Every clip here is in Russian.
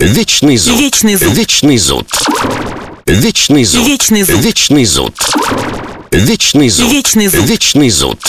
Вечный зуд. Вечный зуд. Вечный зуд. Вечный зуд. Вечный зуд. Вечный зуд. Вечный зуд. Вечный зуд. Вечный зуд.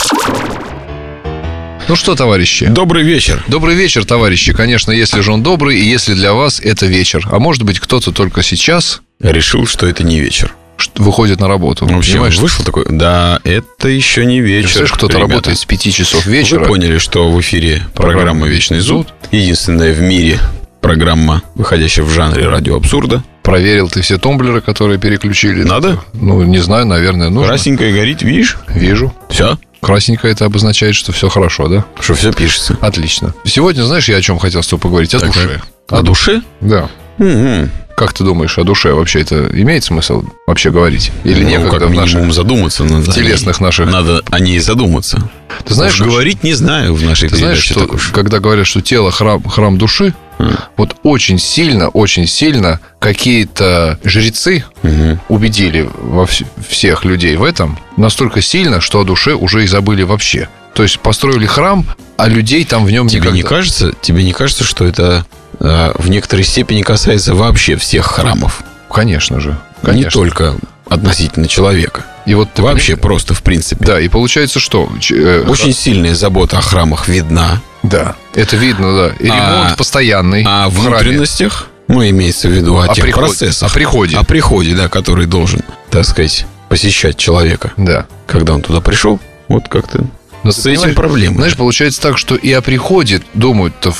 Ну что, товарищи? Добрый вечер. Добрый вечер, товарищи. Конечно, если же он добрый, и если для вас это вечер. А может быть, кто-то только сейчас Решил, что это не вечер. выходит на работу. Вообще, Понимаешь? вышел такой, да, это еще не вечер. Представляешь, кто-то ребята. работает с 5 часов вечера. Вы поняли, что в эфире программа «Вечный зуд». Единственная в мире программа, выходящая в жанре радиоабсурда. Проверил ты все тумблеры, которые переключили? Надо? Ну, не знаю, наверное, нужно. Красненькая горит, видишь? Вижу. Все. Красненькое это обозначает, что все хорошо, да? Что все пишется. Отлично. Сегодня, знаешь, я о чем хотел с тобой поговорить? О душе. О душе? Да. Угу. Как ты думаешь, о душе вообще это имеет смысл вообще говорить? Или некогда как в минимум наших задуматься надо. телесных наших... Надо о ней задуматься. Ты знаешь, Уж говорить не знаю в нашей ты знаешь, передаче. что так уж. когда говорят, что тело храм души, вот очень сильно какие-то жрецы убедили всех людей в этом настолько сильно, что о душе уже и забыли вообще. То есть построили храм, а людей там в нем Тебе не кажется, что это в некоторой степени касается вообще всех храмов? Конечно же. Не только относительно человека. И вот ты Вообще просто в принципе. Да, и получается, что... Очень сильная забота о храмах видна. Да, это видно, да. И ремонт постоянный. А в в храме. внутренностях, имеется в виду о тех процессах. О приходе. О приходе, да, который должен, так сказать, посещать человека. Да. Когда он туда пришел, вот как-то Но с ты этим понимаешь, проблемы. Знаешь, получается так, что и о приходе думают-то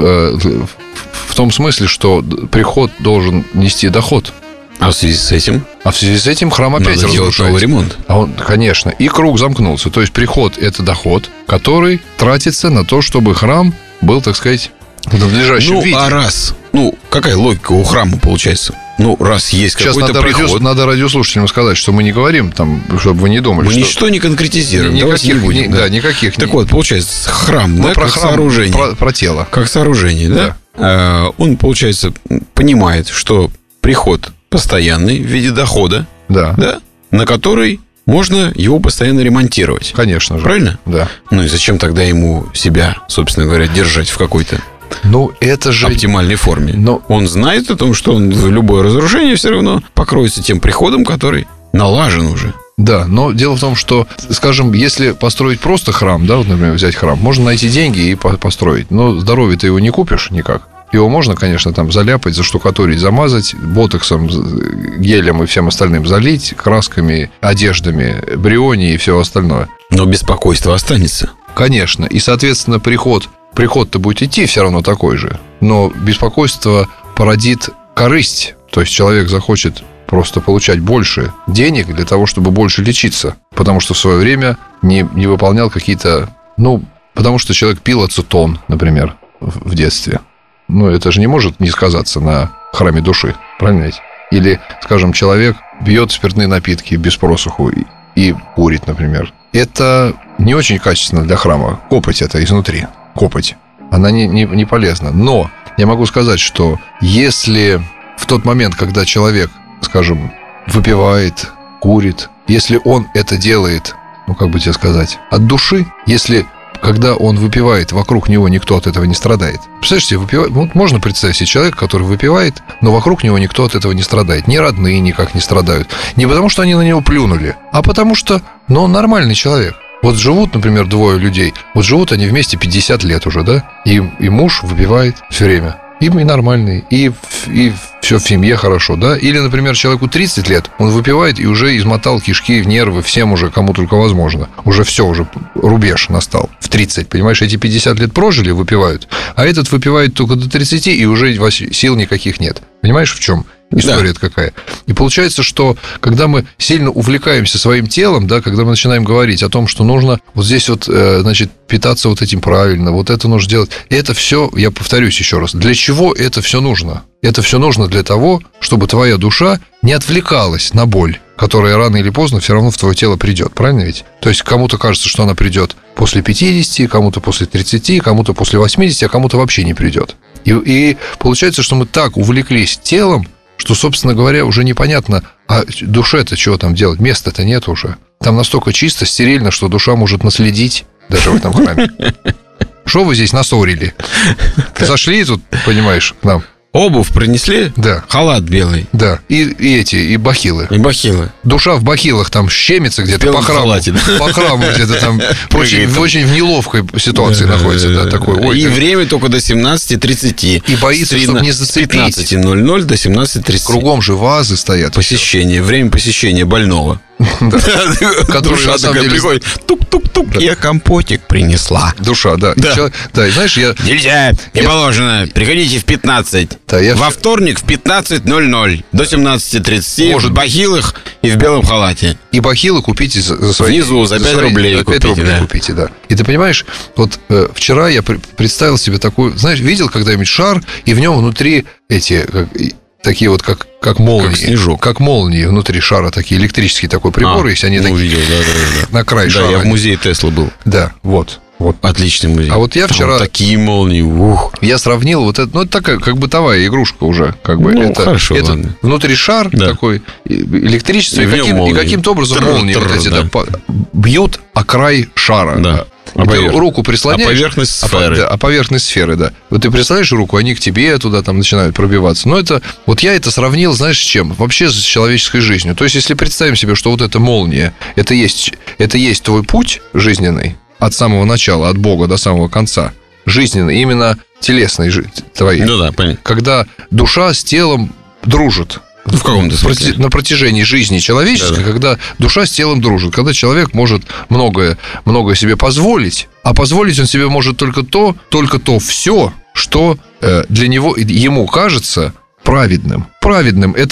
в том смысле, что приход должен нести доход. А в связи с этим А в связи с этим храм опять надо делать разрушается. новый ремонт. Конечно. И круг замкнулся. То есть приход – это доход, который тратится на то, чтобы храм был, так сказать, в надлежащем виде. А раз, какая логика у храма получается? Раз есть Сейчас какой-то приход, надо радиослушателям сказать, что мы не говорим, там, чтобы вы не думали, мы что... ничто не конкретизируем. Давайте не Никаких, будем. да, никаких. Так вот, получается, храм, мы да, про как храм, сооружение. про тело. Как сооружение, да? Он, получается, понимает, что приход постоянный в виде дохода, Да. на который можно его постоянно ремонтировать. Конечно же. Правильно? Да. И зачем тогда ему себя, собственно говоря, держать в какой-то Это же... оптимальной форме? Но- Он знает о том, что он любое разрушение все равно покроется тем приходом, который налажен уже. Да, но дело в том, что, скажем, если построить просто храм, да, вот, например, взять храм, можно найти деньги и построить. Но здоровье ты его не купишь никак. Его можно, конечно, там заляпать, заштукатурить, замазать, ботоксом, гелем и всем остальным залить, красками, одеждами, бриони и все остальное. Но беспокойство останется. Конечно. И, соответственно, приход-то будет идти все равно такой же. Но беспокойство породит корысть. То есть человек захочет просто получать больше денег для того, чтобы больше лечиться. Потому что в свое время не выполнял какие-то... потому что человек пил ацетон, например, в детстве. Это же не может не сказаться на храме души, правильно ведь? Или, скажем, человек пьет спиртные напитки без просуху и курит, например. Это не очень качественно для храма. Копоть это изнутри. Копоть. Она не полезна. Но я могу сказать, что если в тот момент, когда человек, скажем, выпивает, курит, если он это делает, как бы тебе сказать, от души, если... Когда он выпивает, вокруг него никто от этого не страдает. Представляешь себе, выпивает, можно представить себе человека, который выпивает, но вокруг него никто от этого не страдает. Ни родные никак не страдают. Не потому, что они на него плюнули, а потому что, он нормальный человек. Вот живут, например, двое людей. Вот живут они вместе 50 лет уже, да? И муж выпивает все время. Им и нормальный, и все в семье хорошо, да? Или, например, человеку 30 лет, он выпивает и уже измотал кишки, нервы всем уже, кому только возможно. Уже все, уже рубеж настал. В 30, понимаешь, эти 50 лет прожили, выпивают, а этот выпивает только до 30, и уже сил никаких нет. Понимаешь, в чем история-то какая? И получается, что когда мы сильно увлекаемся своим телом, да, когда мы начинаем говорить о том, что нужно вот здесь вот, значит, питаться вот этим правильно, вот это нужно делать, это все, я повторюсь еще раз, для чего это все нужно? Это все нужно для того, чтобы твоя душа не отвлекалась на боль, которая рано или поздно все равно в твое тело придет, правильно ведь? То есть кому-то кажется, что она придет после 50, кому-то после 30, кому-то после 80, а кому-то вообще не придет. И получается, что мы так увлеклись телом, что, собственно говоря, уже непонятно, а душе-то чего там делать? Места-то нет уже. Там настолько чисто, стерильно, что душа может наследить даже в этом храме. Что вы здесь нассорили? Зашли тут, понимаешь, к нам Обувь принесли? Да. Халат белый. Да. И бахилы. И бахилы. Душа в бахилах там щемится где-то по храму. Халате, да? По храму где-то там очень в неловкой ситуации находится. Да, такой. И время только до 17:30. И боится, чтобы не зацепить. С 15:00 до 17:30. Кругом же вазы стоят. Посещение. Время посещения больного. Душа такая приходит. Тук-тук-тук. Я компотик принесла. Душа, да. Да, и знаешь, Нельзя, не положено. Приходите в 15. Во вторник в 15:00 до 17:30. В бахилах и в белом халате. И бахилы купите за свои... Внизу за 5 рублей купите, да. И ты понимаешь, вот вчера я представил себе такую... Знаешь, видел когда-нибудь шар, и в нем внутри эти... Такие вот, как молнии. Как снежок. Как молнии внутри шара, такие электрические такой приборы, если они такие... Увидел, да. На край шара. Да, я в музее Тесла был. Да, вот. Отличный музей. А вот я вчера... Там такие молнии, Я сравнил вот это... Ну, это такая, как бытовая игрушка уже. Как бы. Ну, это, хорошо, это ладно. Внутри шар такой, электричество, и каким-то образом молнии вот эти бьют о край шара. Да. Ты руку прислоняешь. Поверхность сферы. Поверхность сферы, да. Вот ты представляешь руку, они к тебе туда там начинают пробиваться. Но это... Вот я это сравнил, знаешь, с чем? Вообще с человеческой жизнью. То есть, если представим себе, что вот эта молния, это есть твой путь жизненный от самого начала, от Бога до самого конца. Жизненный, именно телесной твоей. Да, понятно. Когда душа с телом дружит. В каком-то смысле? На протяжении жизни человеческой, когда душа с телом дружит, когда человек может многое себе позволить, а позволить он себе может только то все, что для него, ему кажется праведным. Праведным, это,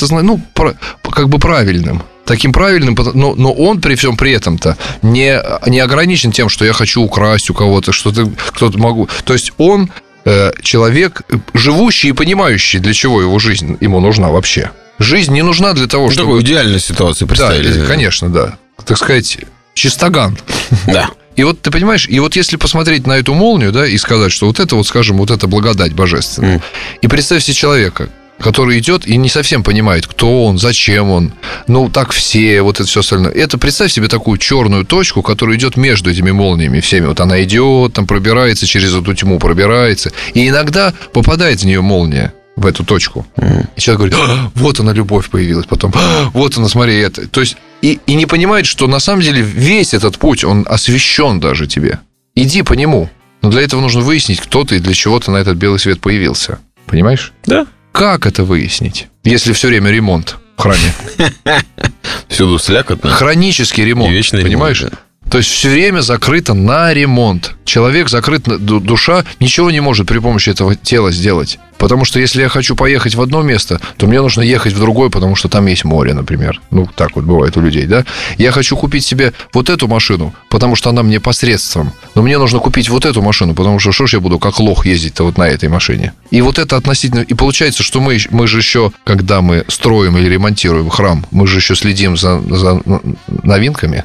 как бы правильным. Таким правильным, но он при всем при этом-то не ограничен тем, что я хочу украсть у кого-то, кто-то могу. То есть он человек, живущий и понимающий, для чего его жизнь ему нужна вообще. Жизнь не нужна для того, чтобы... Такую идеальную ситуацию представили. Да, конечно, да. Так сказать, чистоган. Да. И вот ты понимаешь, и вот если посмотреть на эту молнию, да, и сказать, что вот это вот, скажем, вот это благодать божественная, и представь себе человека, который идет и не совсем понимает, кто он, зачем он, так все, вот это все остальное. Это представь себе такую черную точку, которая идет между этими молниями всеми. Вот она идет, там пробирается через эту тьму, пробирается, и иногда попадает в нее молния. В эту точку. И человек говорит, вот она, любовь появилась. Потом, вот она, смотри, это. То есть, и не понимает, что на самом деле весь этот путь, он освящен даже тебе. Иди по нему. Но для этого нужно выяснить, кто ты и для чего ты на этот белый свет появился. Понимаешь? Да. Как это выяснить, если все время ремонт в храме? Всюду слякотно. Хронический ремонт, понимаешь? Ремонт, да. То есть все время закрыто на ремонт. Человек закрыт, душа ничего не может при помощи этого тела сделать. Потому что если я хочу поехать в одно место, то мне нужно ехать в другое, потому что там есть море, например. Так вот бывает у людей, да? Я хочу купить себе вот эту машину, потому что она мне посредством. Но мне нужно купить вот эту машину, потому что что ж я буду как лох ездить-то вот на этой машине? И вот это относительно... И получается, что мы же еще, когда мы строим или ремонтируем храм, мы же еще следим за новинками.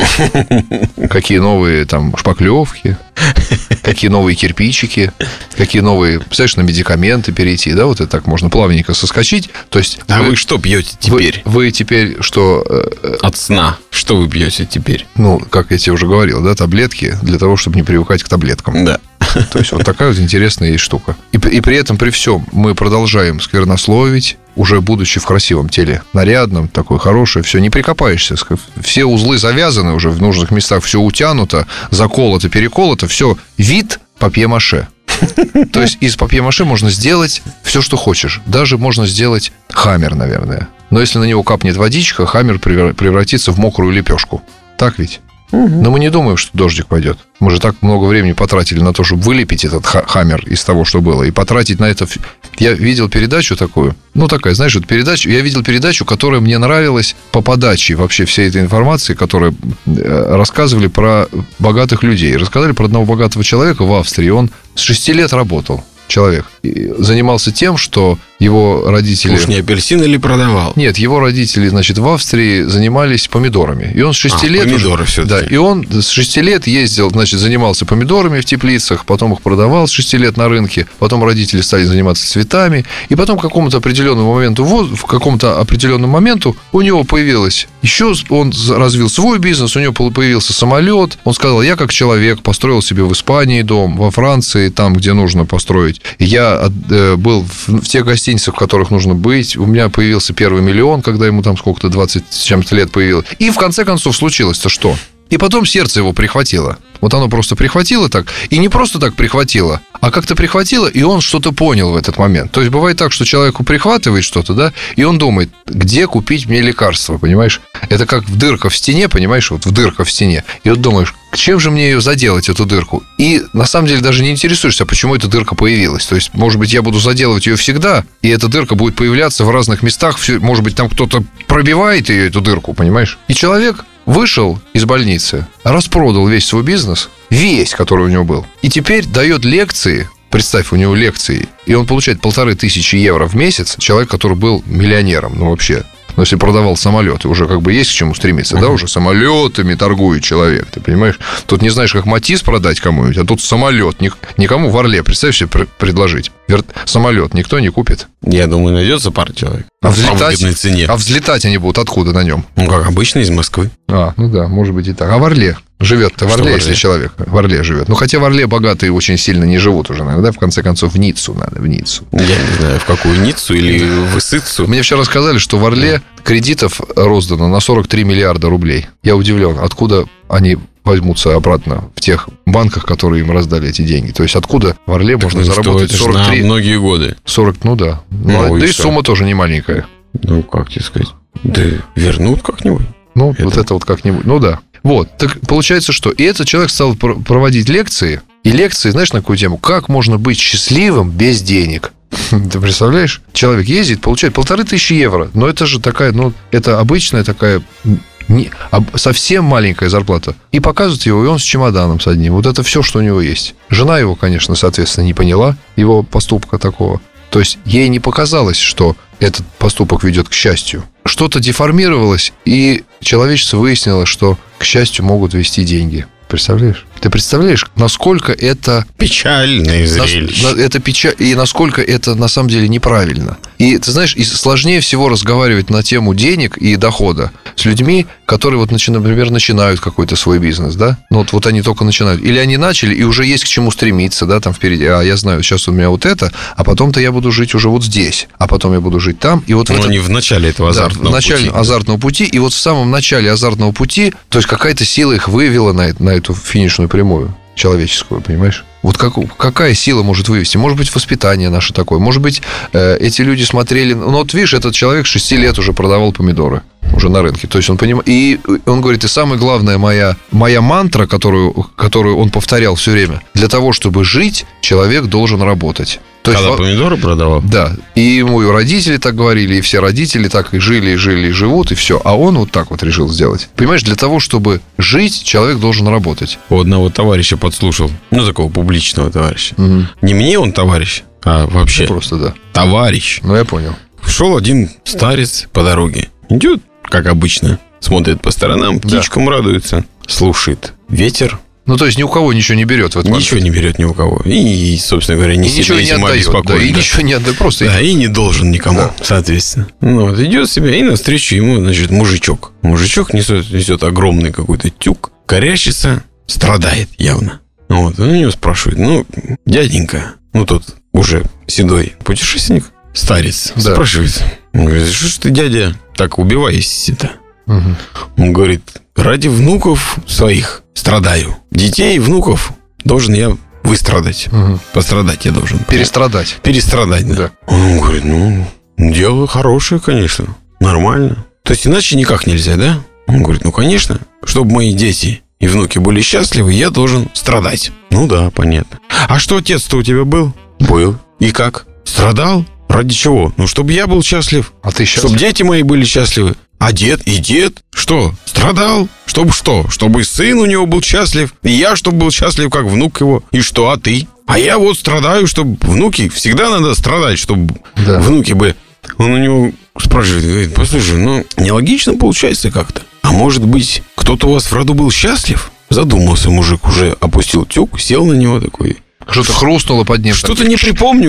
Какие новые там шпаклевки, какие новые кирпичики, какие новые, представляешь, на медикаменты перейти, да, вот это так можно плавненько соскочить. То есть вы что пьете теперь? Вы теперь что? От сна. Что вы пьете теперь? Как я тебе уже говорил, да, таблетки для того, чтобы не привыкать к таблеткам. Да. То есть вот такая вот интересная есть штука. И при этом, при всем, мы продолжаем сквернословить, уже будучи в красивом теле, нарядном, такое хорошее, все, не прикопаешься. Все узлы завязаны уже в нужных местах, все утянуто, заколото, переколото, все, вид папье-маше. То есть из папье-маше можно сделать все, что хочешь. Даже можно сделать хаммер, наверное. Но если на него капнет водичка, хаммер превратится в мокрую лепешку. Так ведь? Но мы не думаем, что дождик пойдет. Мы же так много времени потратили на то, чтобы вылепить этот хаммер из того, что было. И потратить на это... Я видел передачу такую. Такая, знаешь, я видел передачу, которая мне нравилась по подаче вообще всей этой информации, которая рассказывали про богатых людей. Рассказали про одного богатого человека в Австрии. Он с 6 лет работал. Человек. И занимался тем, что его родители... Уж не апельсин или продавал? Нет, его родители, в Австрии занимались помидорами. И он с 6 лет... помидоры уже... все-таки. Да, и он с 6 лет ездил, занимался помидорами в теплицах, потом их продавал с 6 лет на рынке, потом родители стали заниматься цветами, и потом к какому-то определенному моменту у него появилось... Еще он развил свой бизнес, у него появился самолет. Он сказал, я как человек построил себе в Испании дом, во Франции, там, где нужно построить работать. Я был в тех гостиницах, в которых нужно быть. У меня появился первый миллион, когда ему там сколько-то, 20 с чем-то лет появилось. И в конце концов случилось-то что? И потом сердце его прихватило. Вот оно просто прихватило так. И не просто так прихватило, а как-то прихватило, и он что-то понял в этот момент. То есть бывает так, что человеку прихватывает что-то, да, и он думает, где купить мне лекарство, понимаешь? Это как дырка в стене, понимаешь, вот в дырка в стене. И вот думаешь, чем же мне ее заделать, эту дырку? И на самом деле даже не интересуешься, почему эта дырка появилась. То есть, может быть, я буду заделывать ее всегда, и эта дырка будет появляться в разных местах. Может быть, там кто-то пробивает ее, эту дырку, понимаешь? И человек вышел из больницы, распродал весь свой бизнес, весь, который у него был, и теперь дает лекции. Представь, у него лекции, и он получает 1500 евро в месяц. Человек, который был миллионером, ну вообще. Но если продавал самолеты, уже как бы есть к чему стремиться, да, уже самолетами торгует человек, ты понимаешь? Тут не знаешь, как Матис продать кому-нибудь, а тут самолет. Никому в Орле, представь себе, предложить. Самолет никто не купит. Я думаю, найдется пара человек. А взлетать они будут откуда на нем? Ну, как обычно, из Москвы. Ну да, может быть и так. А в Орле? Живет-то в Орле, если человек в Орле живет. Ну, хотя в Орле богатые очень сильно не живут уже, наверное, да? В конце концов, в Ниццу надо, в Ниццу. Я не знаю, в какую Ниццу или в Исыцу. Мне вчера рассказали, что в Орле кредитов роздано на 43 миллиарда рублей. Я удивлен, откуда они возьмутся обратно в тех банках, которые им раздали эти деньги. То есть, откуда в Орле можно заработать 43... на многие годы. 40, ну да. Да и сумма тоже не маленькая. Ну, как тебе сказать? Да вернут как-нибудь. Ну, вот это вот как-нибудь. Ну, да. Вот, так получается, что... И этот человек стал проводить лекции. И лекции, знаешь, на какую тему? Как можно быть счастливым без денег? Ты представляешь? Человек ездит, получает 1500 евро. Но это же такая, это обычная такая... совсем маленькая зарплата. И показывают его, и он с чемоданом с одним. Вот это все, что у него есть. Жена его, конечно, соответственно, не поняла его поступка такого. То есть ей не показалось, что этот поступок ведет к счастью. Что-то деформировалось, и человечество выяснило, что к счастью могут вести деньги. Представляешь? Ты представляешь, насколько это... Печальное зрелище. Это и насколько это на самом деле неправильно. И ты знаешь, сложнее всего разговаривать на тему денег и дохода с людьми, которые, вот, например, начинают какой-то свой бизнес, да? Ну, вот они только начинают. Или они начали, и уже есть к чему стремиться, да, там впереди. А я знаю, сейчас у меня вот это, а потом-то я буду жить уже вот здесь, а потом я буду жить там. И вот они в начале этого азартного пути. В начале азартного пути. И вот в самом начале азартного пути, то есть какая-то сила их вывела на эту финишную прямую человеческую, понимаешь? Вот какая сила может вывести? Может быть, воспитание наше такое. Может быть, эти люди смотрели... Ну, вот видишь, этот человек 6 лет уже продавал помидоры уже на рынке. То есть он понимает... И он говорит, и самое главное, моя мантра, которую он повторял все время, для того, чтобы жить, человек должен работать. То когда есть, помидоры продавал? Да. И ему и родители так говорили, и все родители так и жили, и живут, и все. А он вот так вот решил сделать. Понимаешь, для того, чтобы жить, человек должен работать. У одного товарища подслушал. Ну, такого публичного товарища. Угу. Не мне он товарищ, а вообще. Ну, просто, да. Товарищ. Ну, я понял. Шел один старец по дороге. Идет, как обычно, смотрит по сторонам, птичкам радуется, слушает ветер. Ну, то есть, ни у кого ничего не берет в этот момент. Ничего не берет ни у кого. И, собственно говоря, ни себя, ни сама беспокоит. Да, и ничего не отдает, просто... Да, и не должен никому, соответственно. Ну, вот идет себе, и навстречу ему, значит, мужичок. Мужичок несет огромный какой-то тюк, корячится, страдает явно. Вот, он у него спрашивает, дяденька, тот уже седой путешественник, старец, спрашивает. Он говорит, что ж ты, дядя, так убиваешься-то? Угу. Он говорит, ради внуков своих страдаю. Детей и внуков должен я выстрадать. Угу. Пострадать я должен. Перестрадать. Перестрадать, да. Он говорит, дело хорошее, конечно. Нормально. То есть, иначе никак нельзя, да? Он говорит, конечно. Чтобы мои дети и внуки были счастливы, я должен страдать. Ну да, понятно. А что отец-то у тебя был? Был. И как? Страдал? Ради чего? Чтобы я был счастлив. А ты счастлив? Чтобы дети мои были счастливы. А дед? Что? Страдал? Чтобы что? Чтобы сын у него был счастлив. И я, чтобы был счастлив, как внук его. И что? А ты? А я вот страдаю, чтобы внуки... Всегда надо страдать, чтобы внуки бы... Он у него спрашивает, говорит, послушай, нелогично получается как-то. А может быть, кто-то у вас в роду был счастлив? Задумался мужик, уже опустил тюк, сел на него такой... Что-то хрустнуло под ним. Что-то не припомню,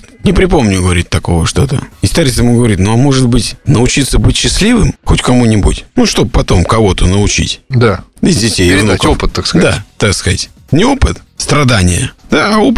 говорит, такого что-то. И старец ему говорит, а может быть, научиться быть счастливым хоть кому-нибудь? Чтобы потом кого-то научить. Да. Из детей. Передать опыт, так сказать. Да, так сказать. Не опыт, страдания. Да, а опыт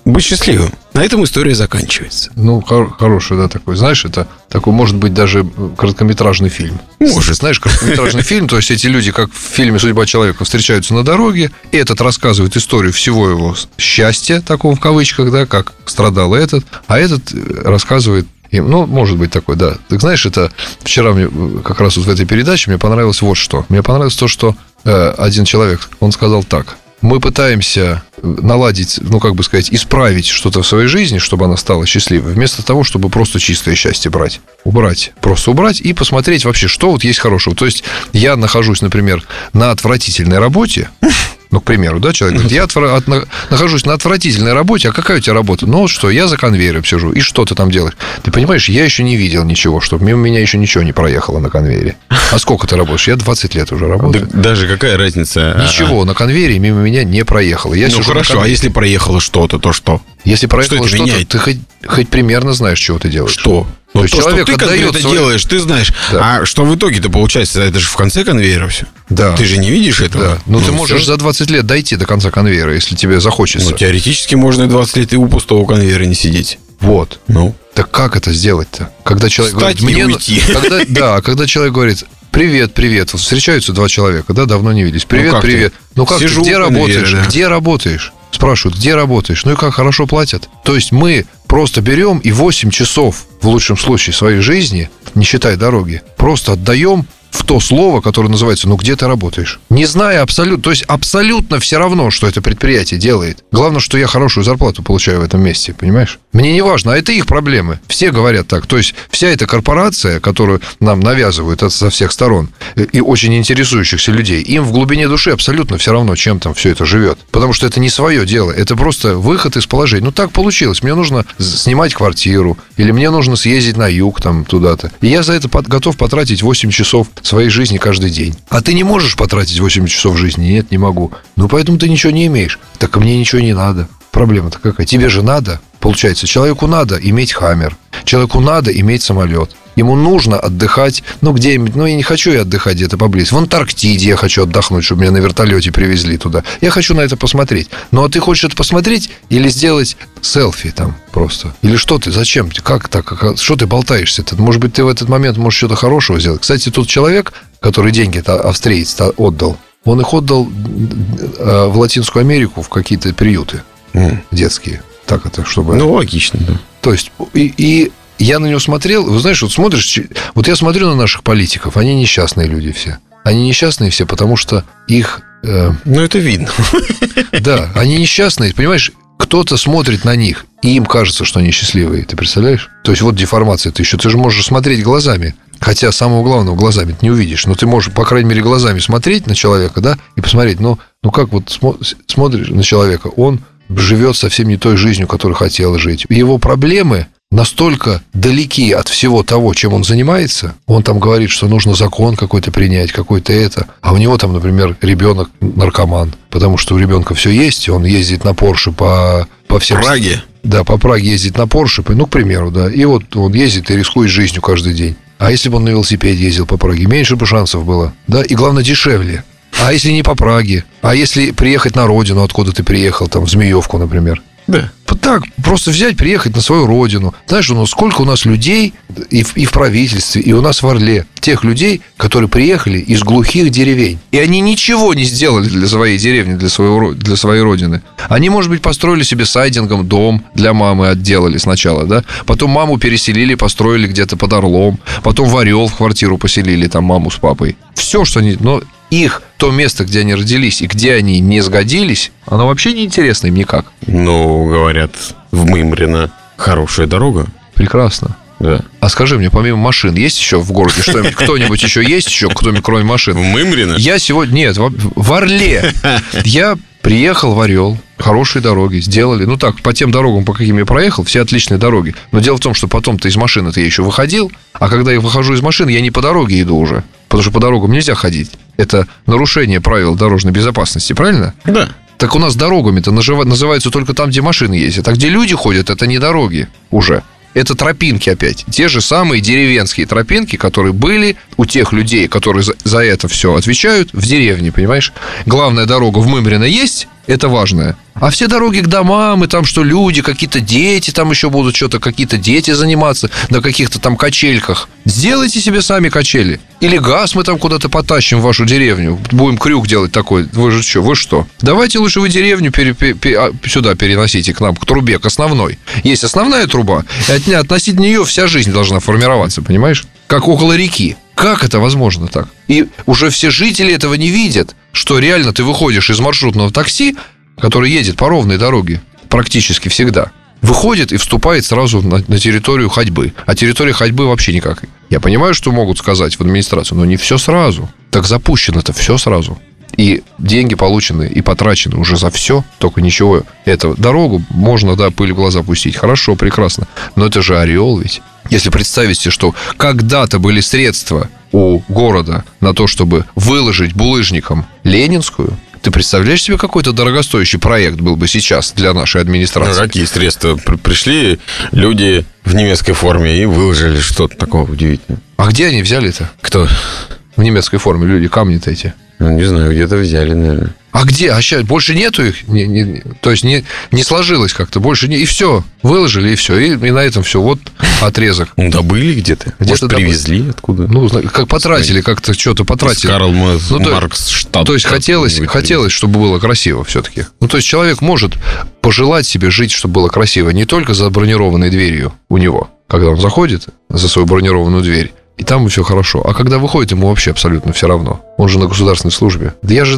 быть счастливым. На этом история заканчивается. Ну, хороший, да, такой. Знаешь, это такой, может быть, даже короткометражный фильм. Может. Знаешь, короткометражный фильм, то есть эти люди, как в фильме «Судьба человека», встречаются на дороге, этот рассказывает историю всего его счастья, такого в кавычках, да, как страдал этот, а этот рассказывает. Ну, может быть такой, да. Так знаешь, это вчера мне как раз вот в этой передаче мне понравилось вот что. Мне понравилось то, что один человек, он сказал так: мы пытаемся наладить, ну, как бы сказать, исправить что-то в своей жизни, чтобы она стала счастливой, вместо того, чтобы просто чистое счастье брать. Просто убрать и посмотреть вообще, что вот есть хорошего. То есть я нахожусь, например, на отвратительной работе. Ну, к примеру, да, человек говорит, я нахожусь на отвратительной работе, а какая у тебя работа? Ну, вот что, я за конвейером сижу, и что ты там делаешь? Ты понимаешь, я еще не видел ничего, чтобы мимо меня еще ничего не проехало на конвейере. А сколько ты работаешь? Я 20 лет уже работаю. Даже какая разница? Ничего на конвейере мимо меня не проехало. Я сижу хорошо, а если проехало что-то, то что? Если проехало что-то, ты хоть примерно знаешь, чего ты делаешь. Что? То есть человек что ты конкретно делаешь, ты знаешь. Да. А что в итоге-то получается? Это же в конце конвейера все. Да. Ты же не видишь этого. Да. Ну, ты можешь за 20 лет дойти до конца конвейера, если тебе захочется. Ну, теоретически можно и 20 лет и у пустого конвейера не сидеть. Вот. Ну. Так как это сделать-то? Когда человек встать говорит, и уйти. Когда человек говорит: привет. Вот встречаются два человека, да, давно не виделись. Привет. Ну как сижу ты, где работаешь? Да. Где работаешь? Спрашивают, где работаешь? Ну и как, хорошо платят? То есть мы просто берем и 8 часов, в лучшем случае, своей жизни, не считая дороги, просто отдаем в то слово, которое называется «ну где ты работаешь?». Не зная абсолютно, то есть абсолютно все равно, что это предприятие делает. Главное, что я хорошую зарплату получаю в этом месте, понимаешь? Мне не важно, а это их проблемы. Все говорят так. То есть вся эта корпорация, которую нам навязывают со всех сторон, и очень интересующихся людей, им в глубине души абсолютно все равно, чем там все это живет. Потому что это не свое дело, это просто выход из положения. Ну так получилось, мне нужно снимать квартиру, или мне нужно съездить на юг там туда-то. И я за это готов потратить 8 часов своей жизни каждый день. А ты не можешь потратить 8 часов жизни? Нет, не могу. Ну, поэтому ты ничего не имеешь. Так мне ничего не надо. Проблема-то какая? Тебе же надо. Получается, человеку надо иметь Хаммер. Человеку надо иметь самолет. Ему нужно отдыхать, ну, где-нибудь, ну, я не хочу я отдыхать где-то поблизости. В Антарктиде я хочу отдохнуть, чтобы меня на вертолете привезли туда. Я хочу на это посмотреть. Ну, а ты хочешь это посмотреть или сделать селфи там просто? Или что ты? Зачем? Как так? Что ты болтаешься-то? Может быть, ты в этот момент можешь что-то хорошего сделать. Кстати, тот человек, который деньги-то австриец отдал, он их отдал в Латинскую Америку в какие-то приюты детские. Так это, чтобы... Ну, логично, да. То есть, и я на него смотрел, вы знаешь, вот смотришь, вот я смотрю на наших политиков, они несчастные люди все. Они несчастные все, потому что их... Ну, это видно. Да, они несчастные, понимаешь, кто-то смотрит на них, и им кажется, что они счастливые, ты представляешь? То есть, вот деформация, ты же можешь смотреть глазами, хотя самого главного глазами ты не увидишь, но ты можешь, по крайней мере, глазами смотреть на человека, да, и посмотреть, ну как вот смотришь на человека, он живет совсем не той жизнью, которой хотел жить. Его проблемы настолько далеки от всего того, чем он занимается. Он там говорит, что нужно закон какой-то принять, какой-то это. А у него там, например, ребенок наркоман, потому что у ребенка все есть, и он ездит на Порше по всем... Праге? Да, по Праге ездит на Порше, ну, к примеру, да. И вот он ездит и рискует жизнью каждый день. А если бы он на велосипеде ездил по Праге, меньше бы шансов было, да, и главное, дешевле. А если не по Праге? А если приехать на родину, откуда ты приехал, там, в Змеевку, например? Да. Так, просто взять, приехать на свою родину. Знаешь, сколько у нас людей и в правительстве, и у нас в Орле, тех людей, которые приехали из глухих деревень. И они ничего не сделали для своей деревни, для своей родины. Они, может быть, построили себе сайдингом дом для мамы, отделали сначала, да? Потом маму переселили, построили где-то под Орлом. Потом в Орел в квартиру поселили, там, маму с папой. Все, что они... Но их, то место, где они родились и где они не сгодились, оно вообще не интересно им никак. Ну, говорят, в Мымрино хорошая дорога. Прекрасно. Да. А скажи мне, помимо машин, есть еще в городе что-нибудь? Кто-нибудь еще есть еще, кроме машин? В Мымрино? Я сегодня... Нет, в Орле. Я приехал в Орел. Хорошие дороги сделали. Ну так, по тем дорогам, по каким я проехал, все отличные дороги. Но дело в том, что потом-то из машины-то я еще выходил, а когда я выхожу из машины, я не по дороге иду уже. Потому что по дорогам нельзя ходить. Это нарушение правил дорожной безопасности, правильно? Да. Так у нас дорогами-то называются только там, где машины ездят. А где люди ходят, это не дороги уже. Это тропинки опять. Те же самые деревенские тропинки, которые были у тех людей, которые за это все отвечают, в деревне, понимаешь? Главная дорога в Мымрино есть, это важная. А все дороги к домам, и там что, люди, какие-то дети, там еще будут что-то, какие-то дети заниматься на каких-то там качельках. Сделайте себе сами качели. Или газ мы там куда-то потащим в вашу деревню. Будем крюк делать такой. Вы же что, вы что? Давайте лучше вы деревню сюда переносите к нам, к трубе, к основной. Есть основная труба, и относительно нее вся жизнь должна формироваться, понимаешь? Как около реки. Как это возможно так? И уже все жители этого не видят, что реально ты выходишь из маршрутного такси, который едет по ровной дороге практически всегда, выходит и вступает сразу на территорию ходьбы. А территория ходьбы вообще никак. Я понимаю, что могут сказать в администрацию, но не все сразу. Так запущено-то все сразу. И деньги получены и потрачены уже за все, только ничего этого. Дорогу можно, да, пыль в глаза пустить. Хорошо, прекрасно. Но это же ореол ведь. Если представить себе, что когда-то были средства у города на то, чтобы выложить булыжником Ленинскую, ты представляешь себе, какой-то дорогостоящий проект был бы сейчас для нашей администрации? Ну, какие средства? Пришли люди в немецкой форме и выложили что-то такого удивительного. А где они взяли-то? Кто? В немецкой форме люди, камни-то эти. Ну, не знаю, где-то взяли, наверное. А где? А сейчас больше нету их? То есть не сложилось как-то. Больше не... И все. Выложили, и все. И на этом все. Вот отрезок. Ну, добыли где-то. Может, привезли откуда? Ну, как потратили, как-то что-то потратили. Карл Маркс штаб. То есть хотелось, чтобы было красиво все-таки. Ну, то есть человек может пожелать себе жить, чтобы было красиво не только за бронированной дверью у него, когда он заходит за свою бронированную дверь, и там все хорошо. А когда выходит, ему вообще абсолютно все равно. Он же на государственной службе. Да я же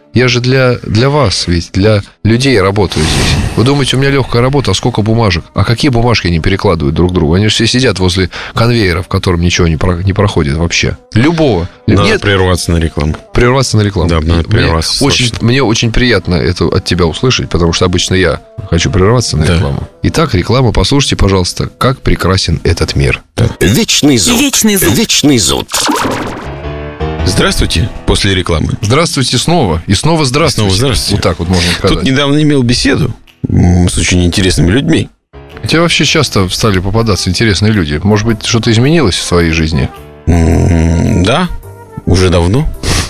для вас, ведь для людей работаю здесь. Вы думаете, у меня легкая работа, а сколько бумажек? А какие бумажки они перекладывают друг к другу? Они же все сидят возле конвейера, в котором ничего не проходит вообще. Любого. Надо прерваться на рекламу. Прерваться на рекламу. Да, надо прерваться. Мне очень приятно это от тебя услышать, потому что обычно я хочу прерваться на рекламу. Итак, реклама. Послушайте, пожалуйста, как прекрасен этот мир. Да. Вечный зуд. Вечный зуд. Вечный зуд. Здравствуйте, после рекламы. Здравствуйте снова. И снова здравствуйте. Снова здравствуйте. Вот так вот можно сказать. Тут недавно имел беседу с очень интересными людьми. Тебе вообще часто стали попадаться интересные люди. Может быть, что-то изменилось в своей жизни? Да, уже давно.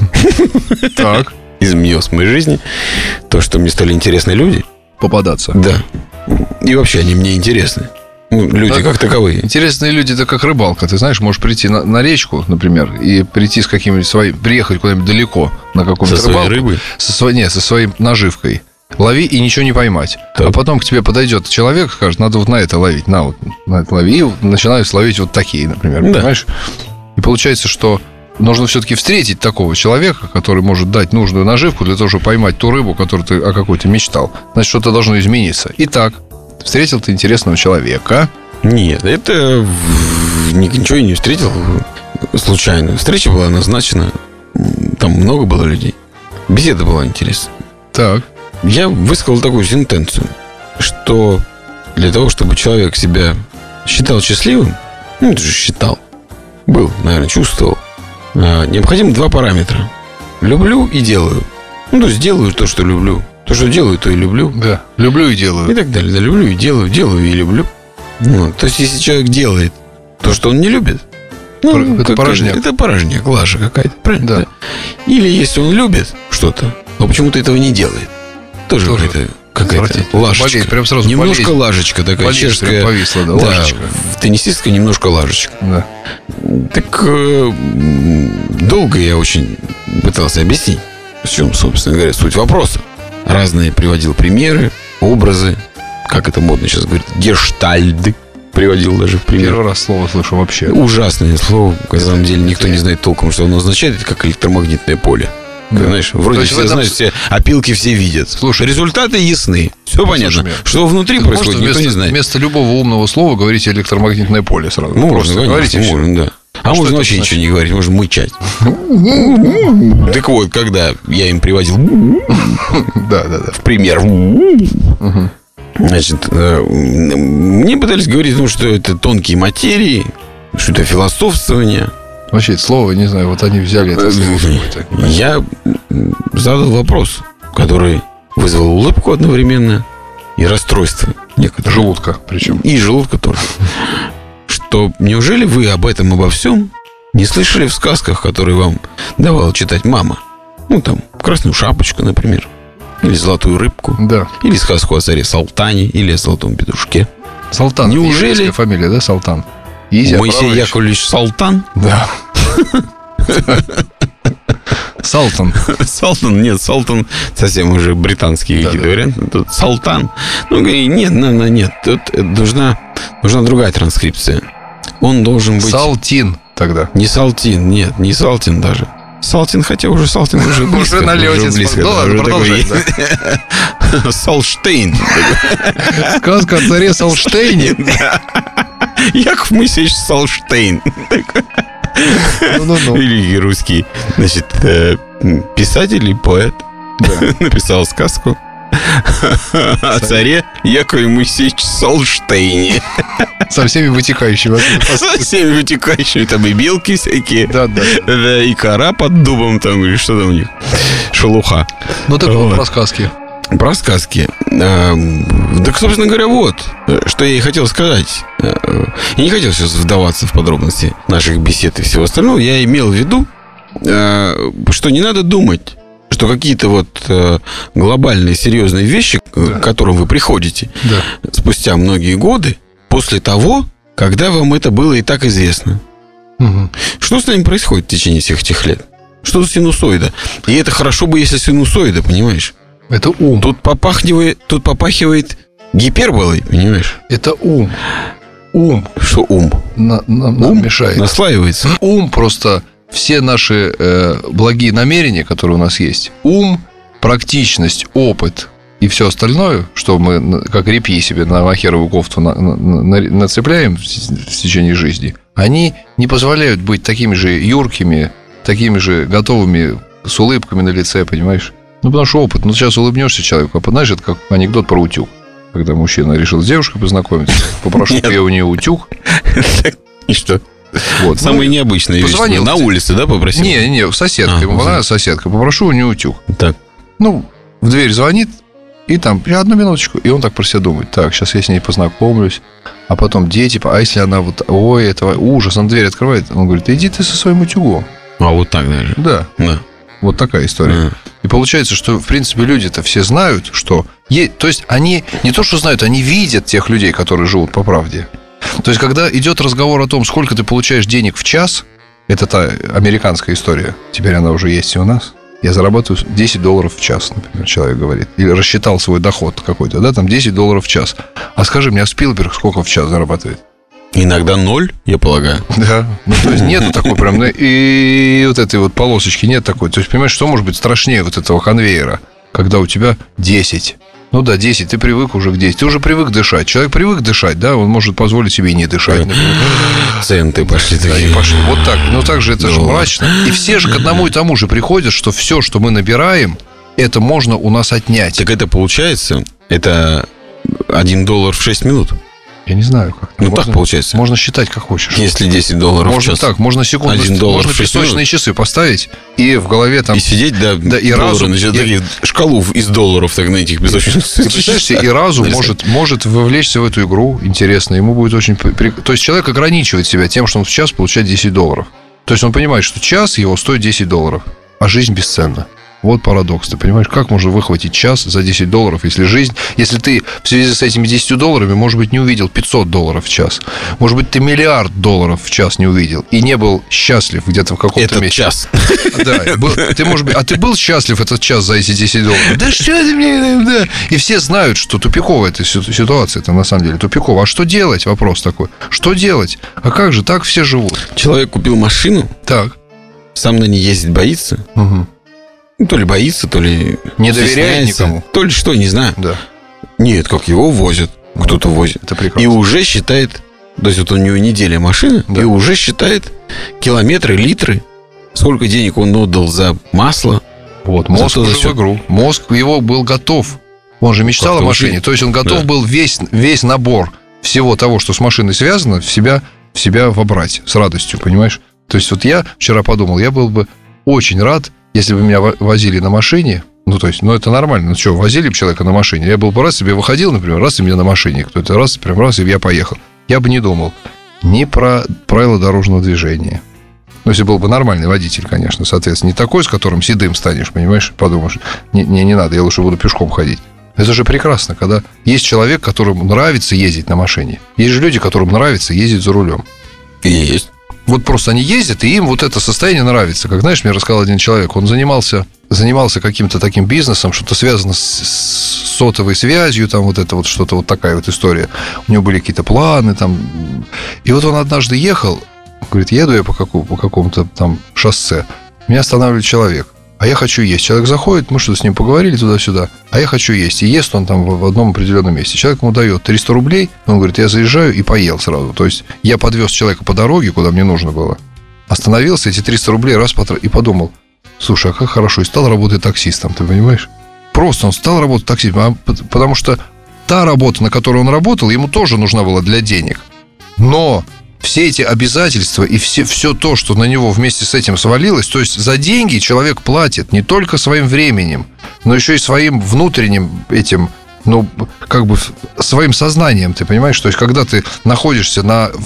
Так. Изменилось в моей жизни то, что мне стали интересны люди. Попадаться. Да. И вообще они мне интересны. Люди как таковые. Интересные люди, это как рыбалка. Ты знаешь, можешь прийти на речку, например, и прийти с каким-нибудь своим... Приехать куда-нибудь далеко на каком-то рыбалку. Со своей рыбой? Со своей наживкой. Лови и ничего не поймать. Так. А потом к тебе подойдет человек, скажет, надо вот на это ловить. На это лови. И начинают ловить вот такие, например. Да. Понимаешь? И получается, что нужно все-таки встретить такого человека, который может дать нужную наживку для того, чтобы поймать ту рыбу, о какой ты мечтал. Значит, что-то должно измениться. Итак, встретил ты интересного человека? Нет, это ничего я не встретил случайно. Встреча была назначена. Там много было людей. Беседа была интересная. Так. Я высказал такую сентенцию, что для того, чтобы человек себя считал счастливым, ну, это же считал, был, наверное, чувствовал, необходимо два параметра. Люблю и делаю. Ну, то есть делаю то, что люблю. То, что делаю, то и люблю. Да, люблю и делаю. И так далее. Да, люблю и делаю, делаю и люблю. Ну, то есть, если человек делает то, что он не любит, ну, это порожняк. Это порожняк, лажа какая-то, правильно? Да. Или если он любит что-то, но почему-то этого не делает. Тоже какая-то лажечка. Болеет, прям сразу немножко болезнь. лажечка такая чешская. Повисла, да, лажечка. Теннисистка немножко лажечка. Да. Так долго я очень пытался объяснить, в чем, собственно говоря, суть вопроса. Разные приводил примеры, образы. Как это модно сейчас говорить? Гештальды. Приводил даже в пример. Первый раз слово слышу вообще. Ужасное слово. На самом деле никто не знает толком, что оно означает. Это как электромагнитное поле. Да. Знаешь, вроде все знают, все опилки все видят. Слушай, результаты ясны. Все понятно. Что внутри происходит, никто не знает. Вместо любого умного слова говорите электромагнитное поле сразу. Можно, говорите, можно, да. А можно вообще ничего не говорить, можно мычать. Так вот, когда я им приводил в пример, значит, мне пытались говорить, что это тонкие материи, что это философствование. Вообще, это слово, не знаю, вот они взяли это слово. Я задал вопрос, который вызвал улыбку одновременно и расстройство некоторое. Желудка причем. И желудка тоже. Что неужели вы обо всем не слышали в сказках, которые вам давала читать мама? Ну, там, «Красную шапочку», например. Или «Золотую рыбку». Да. Или сказку о царе Салтане. Или о золотом петушке. Салтан. Неужели... фамилия, да, Салтан? Моисей Яковлевич Салтан? Да. Салтан. Салтан, нет, Салтан совсем уже британский вариант. Тут Салтан. Ну, нет, тут нужна другая транскрипция. Он должен быть... Салтин тогда. Не Салтин, нет, не Салтин даже. Салтин, хотя уже Салтин уже близко. Уже на лёте. Ну ладно, продолжай. Салштейн. Сказка о царе Салштейне. Яков Моисеевич Салштейн. Великий русский, значит, писатель и поэт. Написал сказку о царе Якове Моисеевиче Салштейне. Со всеми вытекающими. Со всеми вытекающими. Там и белки всякие. Да. И кора под дубом там, или что там у них. Шелуха. Ну, так вот про сказки. Про сказки. Так, собственно говоря, вот, что я и хотел сказать. Я не хотел сейчас вдаваться в подробности наших бесед и всего остального. Я имел в виду, что не надо думать, что какие-то вот глобальные, серьезные вещи, к которым вы приходите спустя многие годы, после того, когда вам это было и так известно. Угу. Что с нами происходит в течение всех этих лет? Что за синусоида? И это хорошо бы, если синусоида, понимаешь? Это ум. Тут попахивает гиперболой, понимаешь? Это ум. Ум. Что ум? Нам мешает. Наслаивается. Ум просто... Все наши благие намерения, которые у нас есть, ум, практичность, опыт и все остальное, что мы, как репьи себе на махеровую кофту нацепляем в течение жизни, они не позволяют быть такими же юркими, такими же готовыми с улыбками на лице, понимаешь? Ну, потому что опыт. Ну, сейчас улыбнешься человеку, а знаешь, это как анекдот про утюг. Когда мужчина решил с девушкой познакомиться, попрошу я у нее утюг. И что? Вот. Самое необычное вещь. На улице, да, попросил? Не, соседка. Ему понравилась соседка. Попрошу у нее утюг. Так. Ну, в дверь звонит, и там, одну минуточку. И он так про себя думает. Так, сейчас я с ней познакомлюсь. А потом дети, а если она вот, ой, этого ужас, он дверь открывает. Он говорит, иди ты со своим утюгом. А вот так даже? Да. Вот такая история. И получается, что, в принципе, люди-то все знают, что... То есть, они не то, что знают, они видят тех людей, которые живут по правде. То есть, когда идет разговор о том, сколько ты получаешь денег в час, это та американская история. Теперь она уже есть и у нас. Я зарабатываю $10 в час, например, человек говорит. Или рассчитал свой доход какой-то, да, там $10 в час. А скажи мне, а Спилберг сколько в час зарабатывает? Иногда 0, я полагаю. Да. Ну, то есть, нету такой прям... И вот этой вот полосочки нет такой. То есть, понимаешь, что может быть страшнее вот этого конвейера, когда у тебя 10... Ну да, 10, ты привык уже к 10. Ты уже привык дышать. Человек привык дышать, да, он может позволить себе и не дышать. Центы пошли такие. Да, пошли. Вот так. Но так же это же мрачно. И все же к одному и тому же приходят, что все, что мы набираем, это можно у нас отнять. Так это получается, это $1 в 6 минут. Я не знаю, как. Ну, так получается. Можно считать, как хочешь. Если $10 в час. Можно так, можно секунду. Можно песочные часы поставить и в голове там... И сидеть, да и разум... Значит, шкалу из долларов так на этих песочных часах. Ты представляешь себе, и разум может вовлечься в эту игру. Интересно. Ему будет очень... То есть, человек ограничивает себя тем, что он в час получает $10. То есть, он понимает, что час его стоит $10, а жизнь бесценна. Вот парадокс, ты понимаешь, как можно выхватить час за $10, если ты в связи с этими $10, может быть, не увидел $500 в час, может быть, ты $1 миллиард в час не увидел и не был счастлив где-то в каком-то месте. Час. Да, ты, может быть, а ты был счастлив этот час за эти $10? Да что ты мне... Да. И все знают, что тупиковая эта ситуация, это на самом деле тупиковая. А что делать? Вопрос такой. Что делать? А как же? Так все живут. Человек купил машину, так, сам на ней ездить боится. Угу. То ли боится, то ли не доверяет никому. То ли что, не знаю. Да. Нет, как его возят. Кто-то возит. Это прекрасно. И уже считает, то есть вот у него неделя машины, да. И уже считает километры, литры, сколько денег он отдал за масло. Вот, мозг уже в игру. Мозг его был готов. Он же мечтал о машине. То есть он готов был весь набор всего того, что с машиной связано, в себя вобрать с радостью, понимаешь? То есть вот я вчера подумал, я был бы очень рад, если бы меня возили на машине, это нормально. Ну что, возили бы человека на машине. Я был бы раз, себе выходил, например, раз, и меня на машине. Кто-то раз, и я поехал. Я бы не думал ни про правила дорожного движения, Ну, если был бы нормальный водитель, конечно, соответственно. Не такой, с которым седым станешь, понимаешь? Подумаешь, не надо, я лучше буду пешком ходить. Это же прекрасно, когда есть человек, которому нравится ездить на машине. Есть же люди, которым нравится ездить за рулем. Есть. Вот просто они ездят, и им вот это состояние нравится. Как, знаешь, мне рассказал один человек, он занимался каким-то таким бизнесом, что-то связано с сотовой связью, там вот это вот что-то вот такая вот история. У него были какие-то планы там. И вот он однажды ехал, говорит, еду я по какому-то там шоссе, меня останавливает человек. А я хочу есть. Человек заходит, мы что-то с ним поговорили туда-сюда. А я хочу есть. И ест он там в одном определенном месте. Человек ему дает 300 рублей. Он говорит, я заезжаю и поел сразу. То есть я подвез человека по дороге, куда мне нужно было. Остановился, эти 300 рублей раз потратил. И подумал, слушай, а как хорошо. И стал работать таксистом, ты понимаешь? Просто он стал работать таксистом. Потому что та работа, на которой он работал, ему тоже нужна была для денег. Но все эти обязательства и все то, что на него вместе с этим свалилось, то есть за деньги человек платит не только своим временем, но еще и своим внутренним этим, ну, как бы своим сознанием, ты понимаешь? То есть когда ты находишься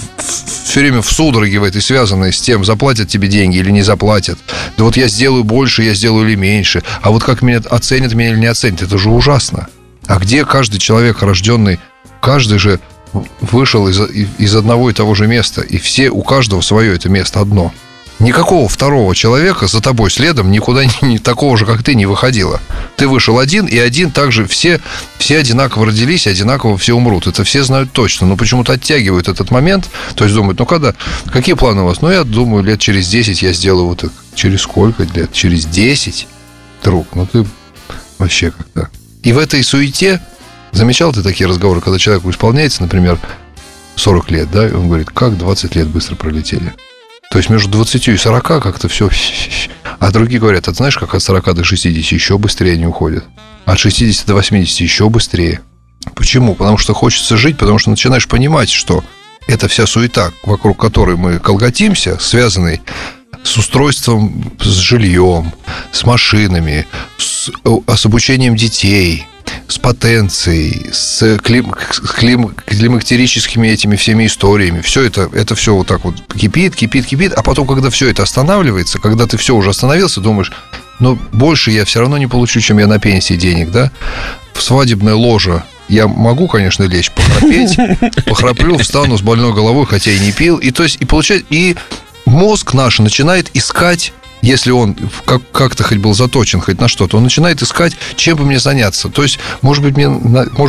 все время в судороге в этой, связанной с тем, заплатят тебе деньги или не заплатят, да вот я сделаю больше, я сделаю или меньше, а вот как меня оценят меня или не оценят, это же ужасно. А где каждый человек рожденный, каждый же вышел из одного и того же места, и у каждого свое это место одно. Никакого второго человека за тобой следом никуда не такого же, как ты, не выходило. Ты вышел один, и один также все одинаково родились, одинаково все умрут. Это все знают точно, но почему-то оттягивают этот момент. То есть думают, какие планы у вас? Ну, я думаю, лет через 10 я сделаю вот это. Через сколько лет? Через 10? Друг, ты вообще как-то. И в этой суете. Замечал ты такие разговоры, когда человеку исполняется, например, 40 лет, да, и он говорит, как 20 лет быстро пролетели. То есть между 20 и 40 как-то все. А другие говорят, знаешь, как от 40 до 60 еще быстрее они уходят. От 60 до 80 еще быстрее. Почему? Потому что хочется жить, потому что начинаешь понимать, что эта вся суета, вокруг которой мы колготимся, связанной с устройством, с жильем, с машинами, с обучением детей, с потенцией, с климактерическими этими всеми историями. Все это все вот так вот кипит, а потом, когда все это останавливается, когда ты все уже остановился, думаешь, больше я все равно не получу, чем я на пенсии денег, да? В свадебное ложе я могу, конечно, лечь, похрапеть, похраплю, встану с больной головой, хотя и не пил. И мозг наш начинает искать, если он как-то хоть был заточен хоть на что-то, он начинает искать, чем бы мне заняться. То есть, может быть, я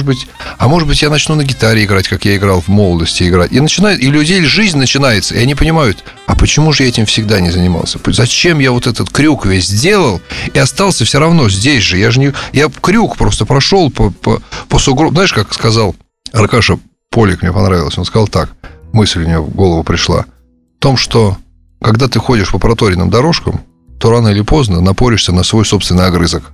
начну на гитаре играть, как я играл в молодости играть. И у людей жизнь начинается, и они понимают, а почему же я этим всегда не занимался? Зачем я вот этот крюк весь сделал и остался все равно здесь же? Я крюк просто прошел по сугробу. Знаешь, как сказал Аркаша Полик, мне понравилось. Он сказал так, мысль у него в голову пришла, в том, что когда ты ходишь по проторенным дорожкам, то рано или поздно напоришься на свой собственный огрызок.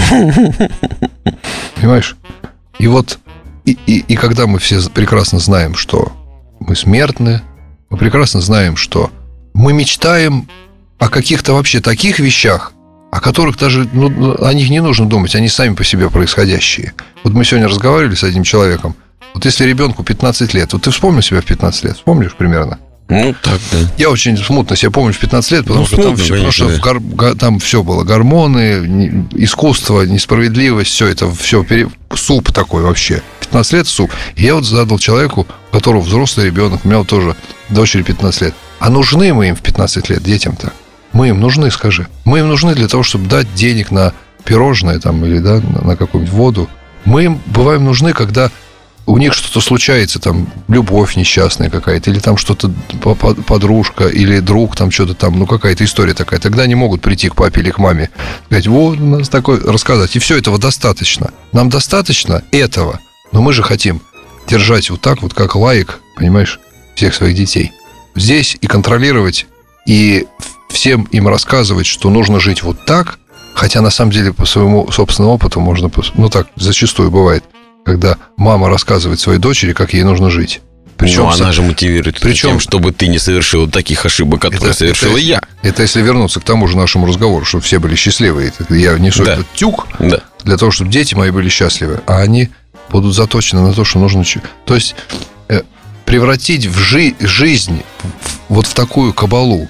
Понимаешь? И вот, и когда мы все прекрасно знаем, что мы смертны, мы прекрасно знаем, что мы мечтаем о каких-то вообще таких вещах, о которых даже, о них не нужно думать, они сами по себе происходящие. Вот мы сегодня разговаривали с одним человеком. Вот если ребенку 15 лет, вот ты вспомнил себя в 15 лет? Вспомнишь примерно? Так, да. Я очень смутно себя помню в 15 лет, потому что там все было. Гормоны, искусство, несправедливость, все это, суп такой вообще. 15 лет суп. И я вот задал человеку, у которого взрослый ребенок, у меня вот тоже дочери 15 лет. А нужны мы им в 15 лет, детям-то? Мы им нужны, скажи. Мы им нужны для того, чтобы дать денег на пирожное там, или на какую-нибудь воду. Мы им бываем нужны, когда у них что-то случается, там, любовь несчастная какая-то, или там что-то, подружка, или друг, там, что-то там, какая-то история такая. Тогда они могут прийти к папе или к маме, сказать, вот у нас такое, рассказать. И все этого достаточно. Нам достаточно этого, но мы же хотим держать вот так вот, как лаик, понимаешь, всех своих детей. Здесь и контролировать, и всем им рассказывать, что нужно жить вот так, хотя на самом деле по своему собственному опыту можно, так зачастую бывает, когда мама рассказывает своей дочери, как ей нужно жить. Причем она же мотивирует тем, чтобы ты не совершил таких ошибок, которые совершил я. Это если вернуться к тому же нашему разговору, чтобы все были счастливы. Я несу этот тюк для того, чтобы дети мои были счастливы, а они будут заточены на то, что нужно. То есть превратить жизнь вот в такую кабалу,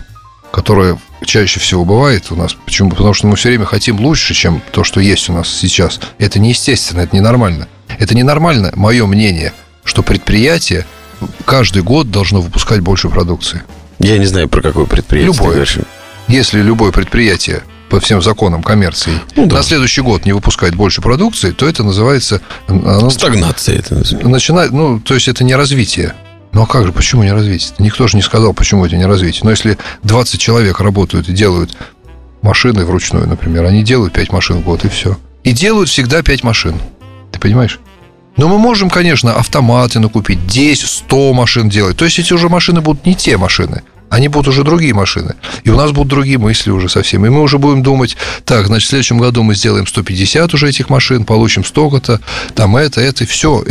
которое чаще всего бывает у нас. Почему? Потому что мы все время хотим лучше, чем то, что есть у нас сейчас. Это неестественно, это ненормально. Это ненормально, мое мнение, что предприятие каждый год должно выпускать больше продукции. Я не знаю, про какое предприятие. Любое. Если любое предприятие по всем законам коммерции на следующий год не выпускает больше продукции, то это называется... Стагнация это называется. То есть это не развитие. Ну а как же, почему не развитие? Никто же не сказал, почему это не развитие. Но если 20 человек работают и делают машины вручную, например, они делают 5 машин в год, и все. И делают всегда 5 машин. Ты понимаешь? Но мы можем, конечно, автоматы накупить, 10, 100 машин делать. То есть эти уже машины будут не те машины. Они будут уже другие машины. И у нас будут другие мысли уже совсем. И мы уже будем думать, так, значит, в следующем году мы сделаем 150 уже этих машин, получим столько-то, там это, и все.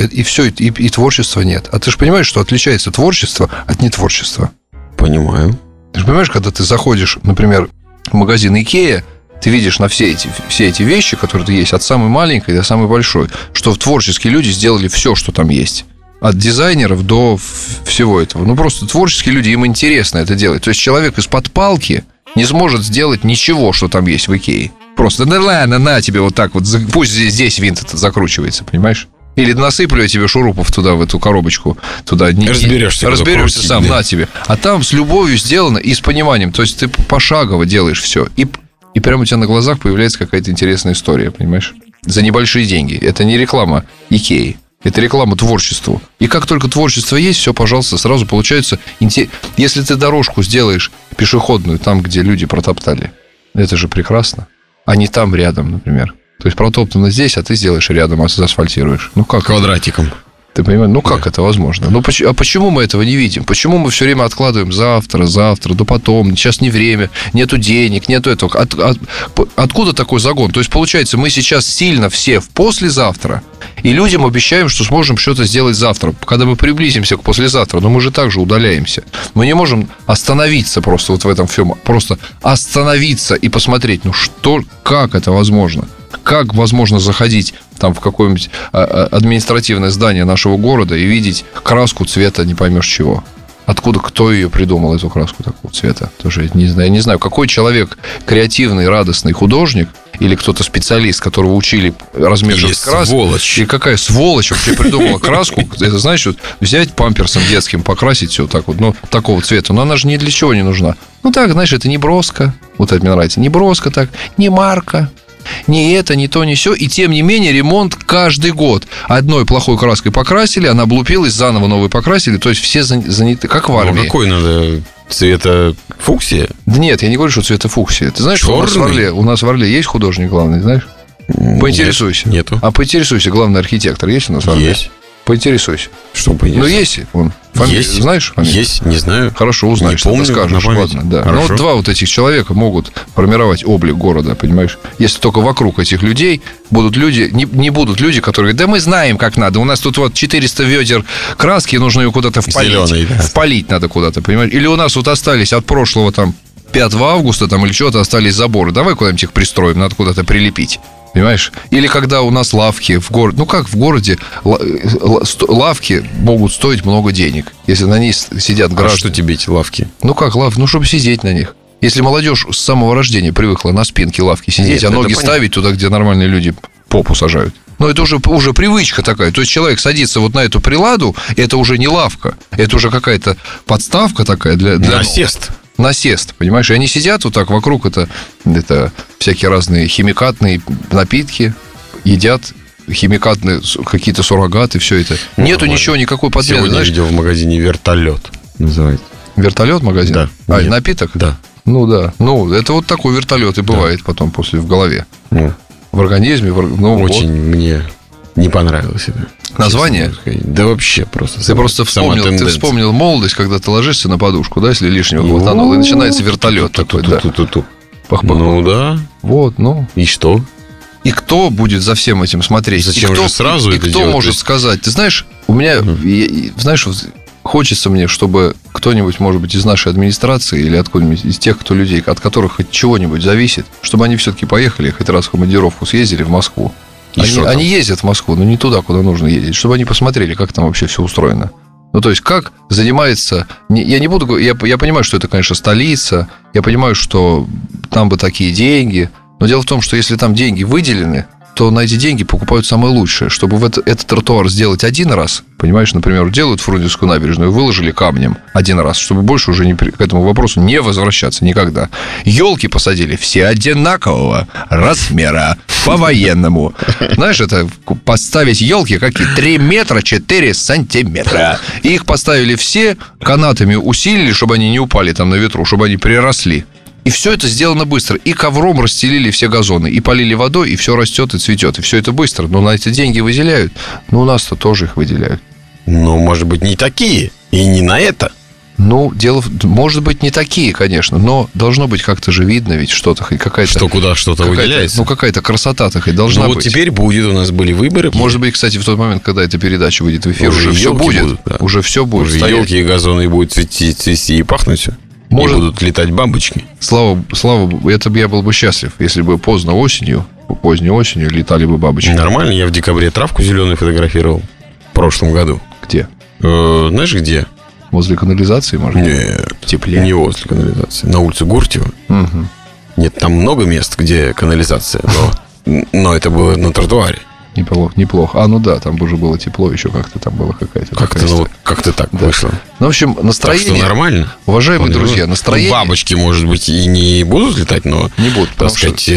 И творчества нет. А ты же понимаешь, что отличается творчество от нетворчества? Понимаю. Ты же понимаешь, когда ты заходишь, например, в магазин Икея, ты видишь на все эти вещи, которые есть, от самой маленькой до самой большой, что творческие люди сделали все, что там есть. От дизайнеров до всего этого. Ну, просто творческие люди, им интересно это делать. То есть человек из-под палки не сможет сделать ничего, что там есть в Икее. Просто, да ладно, на тебе вот так вот, пусть здесь винт это закручивается, понимаешь? Или насыплю я тебе шурупов туда, в эту коробочку, туда. Разберешься сам, на тебе. А там с любовью сделано и с пониманием. То есть ты пошагово делаешь все. И прямо у тебя на глазах появляется какая-то интересная история, понимаешь? За небольшие деньги. Это не реклама Икеи. Это реклама творчеству. И как только творчество есть, все, пожалуйста, сразу получается... Если ты дорожку сделаешь пешеходную там, где люди протоптали, это же прекрасно. А не там рядом, например. То есть протоптано здесь, а ты сделаешь рядом, а заасфальтируешь. Ну как? Квадратиком. Ты понимаешь? Ну как это возможно? Ну а почему мы этого не видим? Почему мы все время откладываем завтра, да потом? Сейчас не время, нету денег, нету этого. Откуда такой загон? То есть, получается, мы сейчас сильно все в послезавтра, и людям обещаем, что сможем что-то сделать завтра. Когда мы приблизимся к послезавтра, но мы же также удаляемся. Мы не можем остановиться просто вот в этом всем. Просто остановиться и посмотреть, как это возможно? Как возможно заходить там в какое-нибудь административное здание нашего города и видеть краску цвета не поймешь чего? Откуда, кто ее придумал, эту краску такого цвета? Тоже я не знаю, какой человек креативный, радостный художник или кто-то специалист, которого учили размешивать краску. И какая сволочь вообще придумала краску. Это, знаешь, вот взять памперсом детским, покрасить все так вот, такого цвета. Но она же ни для чего не нужна. Так, знаешь, это не броско. Вот это мне нравится. Не броско так, не марка. Ни это, ни то, ни сё. И тем не менее ремонт каждый год. Одной плохой краской покрасили, она облупилась, заново новой покрасили. То есть все заняты, как в армии. Какой надо? Цвета фуксия? Да нет, я не говорю, что цвета фуксия. Ты знаешь, что у нас в Орле есть художник главный, знаешь? Поинтересуйся. Нету. А поинтересуйся, главный архитектор есть у нас в Орле? Есть. Поинтересуйся. Что поинтересуйся? Есть он. Есть. Знаешь фамилию? Есть, не знаю. Хорошо, узнаешь, не помню, скажешь. Ладно, да. Хорошо. Два вот этих человека могут формировать облик города, понимаешь? Если только вокруг этих людей будут люди, не будут люди, которые говорят, да мы знаем, как надо. У нас тут вот 400 ведер краски, нужно ее куда-то впалить. Зеленый, да. Впалить надо куда-то, понимаешь? Или у нас вот остались от прошлого там 5 августа там или что-то остались заборы. Давай куда-нибудь их пристроим, надо куда-то прилепить. Понимаешь? Или когда у нас лавки в городе... как в городе лавки могут стоить много денег, если на них сидят граждане. А что тебе эти лавки? Как лавки? Чтобы сидеть на них. Если молодежь с самого рождения привыкла на спинке лавки сидеть, а ноги ставить туда, где нормальные люди попу сажают. Это уже привычка такая. То есть человек садится вот на эту приладу, это уже не лавка, это уже какая-то подставка такая для насест, понимаешь? И они сидят вот так вокруг, это всякие разные химикатные напитки, едят химикатные какие-то суррогаты, все это. Нету ничего, никакой подмены. Сегодня видел в магазине вертолет называется. Вертолет магазин? Да. Напиток? Да. Да. Это вот такой вертолет и бывает потом после в голове. В организме. Очень мне не понравилось это. Название? Да вообще просто. Ты просто вспомнил молодость, когда ты ложишься на подушку, да, если лишнего глотанул, и начинается вертолет такой, да. Да. Вот, И что? И кто будет за всем этим смотреть? Зачем же сразу это делать? И кто может сказать? Ты знаешь, у меня, хочется мне, чтобы кто-нибудь, может быть, из нашей администрации или откуда-нибудь из тех, людей, от которых хоть чего-нибудь зависит, чтобы они все-таки поехали, хоть раз в командировку съездили в Москву. Они ездят в Москву, но не туда, куда нужно ездить, чтобы они посмотрели, как там вообще все устроено. Ну, то есть, как занимается... Я не буду... Я понимаю, что это, конечно, столица. Я понимаю, что там бы такие деньги. Но дело в том, что если там деньги выделены, то на эти деньги покупают самое лучшее. Чтобы этот тротуар сделать один раз, понимаешь, например, делают Фрунзенскую набережную, выложили камнем один раз, чтобы больше уже к этому вопросу не возвращаться никогда. Елки посадили все одинакового размера, по-военному. Знаешь, это поставить елки какие? 3 метра 4 сантиметра. И их поставили все, канатами усилили, чтобы они не упали там на ветру, чтобы они приросли. И все это сделано быстро. И ковром расстелили все газоны, и полили водой, и все растет и цветет. И все это быстро. Но на эти деньги выделяют. Но у нас-то тоже их выделяют. Ну, может быть, не такие. И не на это. Ну, может быть, не такие, конечно. Но должно быть как-то же видно ведь что-то. Какая-то, что куда что-то выделяется. Ну, какая-то красота-то хоть должна быть. Вот теперь будет. У нас были выборы. Может быть, кстати, в тот момент, когда эта передача выйдет в эфир, уже все будет. Будут, да. Уже все будет. Уже елки и газоны будут цвести и пахнуть все. И будут летать бабочки. Слава Богу, это я был бы счастлив, если бы поздней осенью летали бы бабочки. Нормально, я в декабре травку зеленую фотографировал в прошлом году. Где? Знаешь, где? Возле канализации, может? Нет, в тепле. Не возле канализации, на улице Гуртьева. Угу. Нет, там много мест, где канализация, но это было на тротуаре. Неплохо. Ну да, там уже было тепло, еще как-то там была какая-то... Как-то так вышло. Ну, в общем, настроение... Так что нормально. Уважаемые друзья, настроение... Бабочки, может быть, и не будут летать, но... Не будут, так сказать,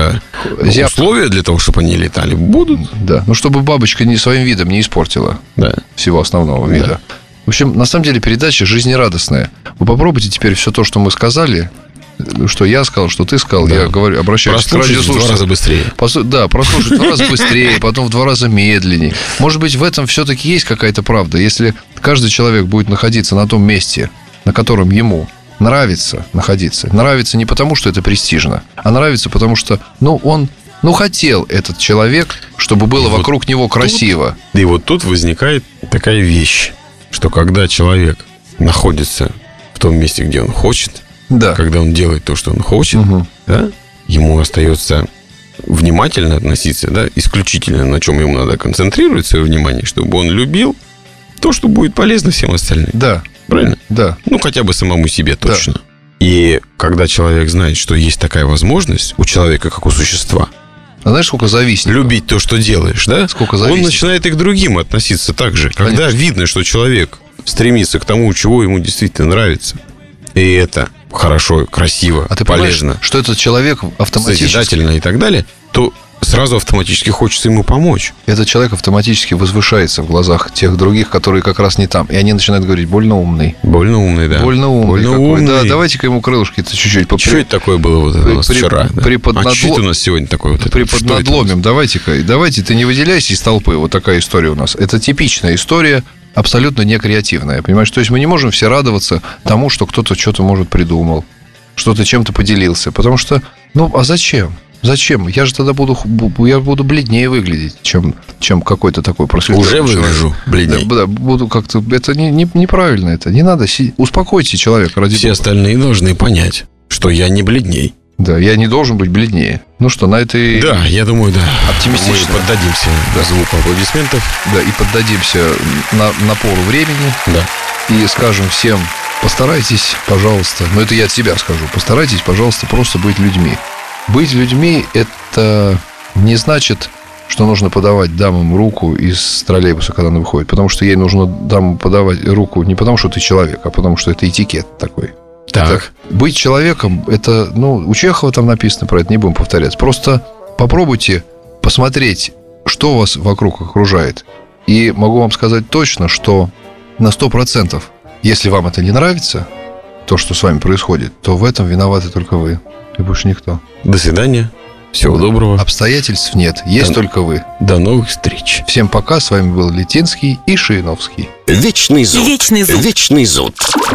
условия для того, чтобы они летали, будут. Да, ну, чтобы бабочка своим видом не испортила всего основного вида. Да. В общем, на самом деле, передача жизнерадостная. Вы попробуйте теперь все то, что мы сказали... Что я сказал, что ты сказал, да. Я говорю, обращаюсь к радиослушателям. В 2 раза быстрее. Прослушать в 2 раза быстрее, потом в 2 раза медленнее. Может быть, в этом все-таки есть какая-то правда. Если каждый человек будет находиться на том месте, на котором ему нравится находиться. Нравится не потому, что это престижно, а нравится потому, что он хотел этот человек, чтобы было вокруг него красиво. И вот тут возникает такая вещь, что когда человек находится в том месте, где он хочет, да. Когда он делает то, что он хочет, да, ему остается внимательно относиться, да, исключительно на чем ему надо концентрировать свое внимание, чтобы он любил то, что будет полезно всем остальным. Да. Правильно? Да. Ну, хотя бы самому себе точно. Да. И когда человек знает, что есть такая возможность у человека, как у существа, а знаешь, сколько зависит? Любить то, что делаешь, да? Сколько зависит? Он начинает и к другим относиться так же. Когда видно, что человек стремится к тому, чего ему действительно нравится, и это хорошо, красиво, ты полезно, что этот человек автоматически... созидательно и так далее, то сразу автоматически хочется ему помочь. Этот человек автоматически возвышается в глазах тех других, которые как раз не там. И они начинают говорить: больно умный. Больно умный, да. Больно умный. Да, давайте-ка ему крылышки-то чуть-чуть. Что это такое было вот у нас вчера? А что это у нас сегодня такое? Приподнадломим. Давайте ты не выделяйся из толпы. Вот такая история у нас. Это типичная история, абсолютно не креативная. Понимаешь? То есть мы не можем все радоваться тому, что кто-то что-то, может, придумал, что-то чем-то поделился. Потому что, а зачем? Зачем? Я же тогда буду бледнее выглядеть, чем какой-то такой просветленный человек. Уже выгляжу бледнее. Да, буду как-то... Это неправильно это. Не надо... Успокойте человека ради Все остальные должны понять, что я не бледней. Да, я не должен быть бледнее. Ну что, на этой... Да, я думаю, да. Оптимистично. Мы поддадимся звуку аплодисментов. Да, и поддадимся напору времени. Да. И скажем всем: постарайтесь, пожалуйста, это я от себя скажу, постарайтесь, пожалуйста, просто быть людьми. Быть людьми – это не значит, что нужно подавать дамам руку из троллейбуса, когда она выходит. Потому что ей нужно дамам подавать руку не потому, что ты человек, а потому, что это этикет такой. Так. Быть человеком – это, у Чехова там написано про это, не будем повторяться. Просто попробуйте посмотреть, что вас вокруг окружает. И могу вам сказать точно, что на 100%, если вам это не нравится, то, что с вами происходит, то в этом виноваты только вы. И больше никто. До свидания. Всего доброго. Обстоятельств нет. Есть только вы. До новых встреч. Всем пока. С вами был Литинский и Шииновский. Вечный зуд. Вечный зуд. Вечный зуд.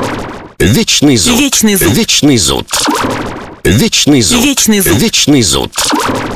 Вечный зуд. Вечный зуд. Вечный зуд. Вечный зуд. Вечный зуд. Вечный зуд.